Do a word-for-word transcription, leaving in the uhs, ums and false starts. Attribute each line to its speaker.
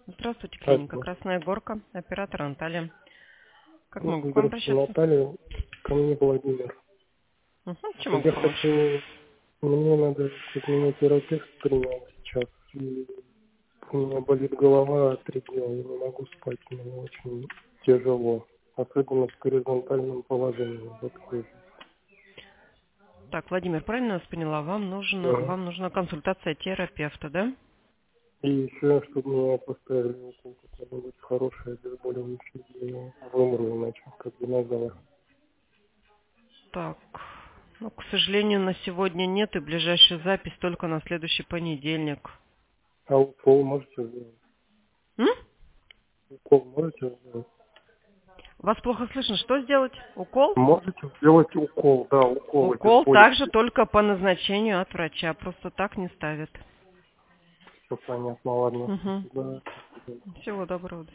Speaker 1: Здравствуйте, клиника
Speaker 2: Здравствуйте.
Speaker 1: Красная Горка, оператор Анталия. Как
Speaker 2: Ну,
Speaker 1: могу к вам
Speaker 2: Здравствуйте,
Speaker 1: обращаться?
Speaker 2: Наталья. Ко мне Владимир.
Speaker 1: Угу. Чем могу
Speaker 2: Я
Speaker 1: помочь?
Speaker 2: хочу... Мне надо, чтобы меня терапевт принял сейчас. И у меня болит голова три дня. Я не могу спать. Мне очень тяжело. Особенно в горизонтальном положении. Вот лежу.
Speaker 1: Так, Владимир, правильно я вас поняла? Вам нужно,
Speaker 2: Да.
Speaker 1: вам нужна консультация терапевта, да?
Speaker 2: И еще, чтобы меня поставили укол какое-нибудь хорошее, обезболивающее. Я вымру иначе, как динозавр.
Speaker 1: Так, ну, к сожалению, на сегодня нет, и ближайшая запись только на следующий понедельник.
Speaker 2: А укол можете сделать?
Speaker 1: М?
Speaker 2: Укол можете сделать?
Speaker 1: Вас плохо слышно. Что сделать? Укол?
Speaker 2: Можете сделать укол, да, укол
Speaker 1: Укол также
Speaker 2: обезболивающий.
Speaker 1: только по назначению от врача, просто так не ставят.
Speaker 2: Все понятно, ладно,
Speaker 1: Угу.
Speaker 2: спасибо.
Speaker 1: Всего доброго.